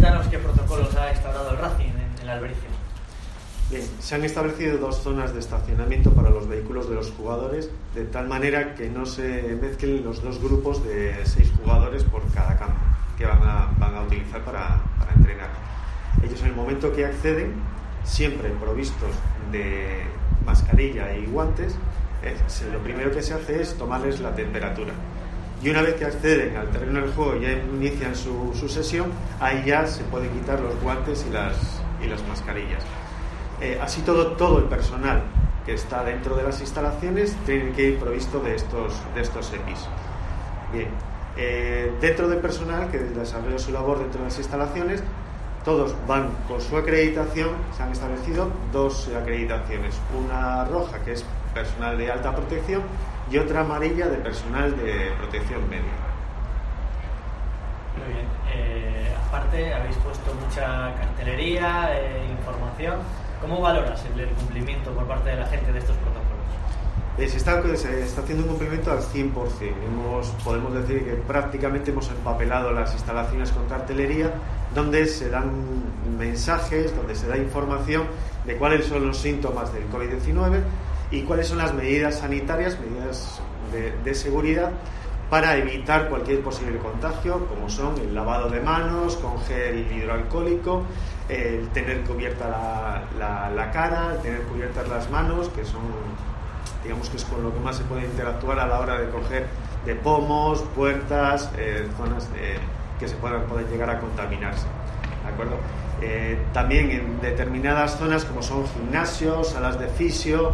Cuéntanos qué protocolos ha instaurado el Racing en la Albericia. Bien, se han establecido 2 zonas de estacionamiento para los vehículos de los jugadores, de tal manera que no se mezclen los 2 grupos de 6 jugadores por cada campo que van a utilizar para entrenar. Ellos, en el momento que acceden, siempre provistos de mascarilla y guantes, lo primero que se hace es tomarles la temperatura. Y una vez que acceden al terreno del juego y ya inician su sesión, ahí ya se pueden quitar los guantes y las mascarillas. Así todo el personal que está dentro de las instalaciones tiene que ir provisto de estos EPIs. Bien, dentro del personal que desarrolla su labor dentro de las instalaciones, todos van con su acreditación. Se han establecido 2 acreditaciones, una roja, que es personal de alta protección, y otra amarilla, de personal de protección media. Muy bien. Aparte, habéis puesto mucha cartelería, información. ¿Cómo valoras el cumplimiento por parte de la gente de estos protocolos? Se está haciendo un cumplimiento al 100%. Podemos decir que prácticamente hemos empapelado las instalaciones con cartelería, donde se dan mensajes, donde se da información de cuáles son los síntomas del COVID-19 y cuáles son las medidas sanitarias, medidas de seguridad, para evitar cualquier posible contagio, como son el lavado de manos con gel hidroalcohólico, el tener cubierta la cara, el tener cubiertas las manos, que son, digamos, que es con lo que más se puede interactuar a la hora de coger de pomos, puertas, zonas que se pueden llegar a contaminarse, ¿de acuerdo? También en determinadas zonas, como son gimnasios, salas de fisio,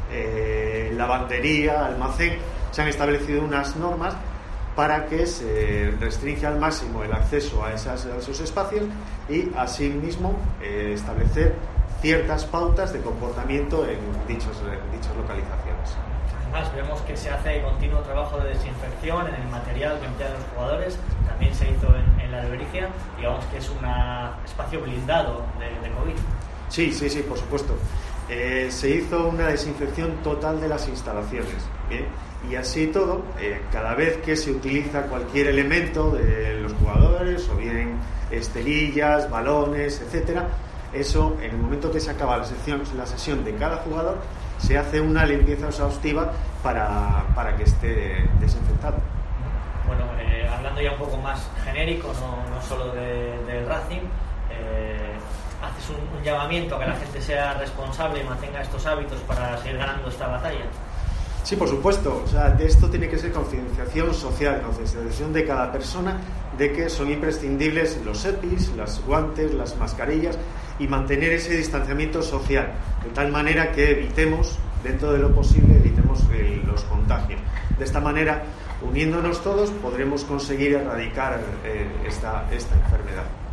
lavandería, almacén, se han establecido unas normas para que se restrinja al máximo el acceso a esos espacios y asimismo establecer ciertas pautas de comportamiento en dichas localizaciones. Además, vemos que se hace continuo trabajo de desinfección en el material que emplean los jugadores. También se hizo en la Albericia. Digamos que es un espacio blindado de COVID. Sí, por supuesto. Se hizo una desinfección total de las instalaciones, ¿bien? Y así todo, cada vez que se utiliza cualquier elemento de los jugadores, o bien esterillas, balones, etcétera, eso, en el momento que se acaba la sesión de cada jugador, se hace una limpieza exhaustiva para que esté desinfectado. Bueno, hablando ya un poco más genérico, no solo del Racing, haces un llamamiento a que la gente sea responsable y mantenga estos hábitos para seguir ganando esta batalla. Sí, por supuesto. O sea, de esto tiene que ser concienciación social, concienciación de cada persona de que son imprescindibles los EPIs, los guantes, las mascarillas, y mantener ese distanciamiento social, de tal manera que evitemos, dentro de lo posible, los contagios. De esta manera, uniéndonos todos, podremos conseguir erradicar esta enfermedad.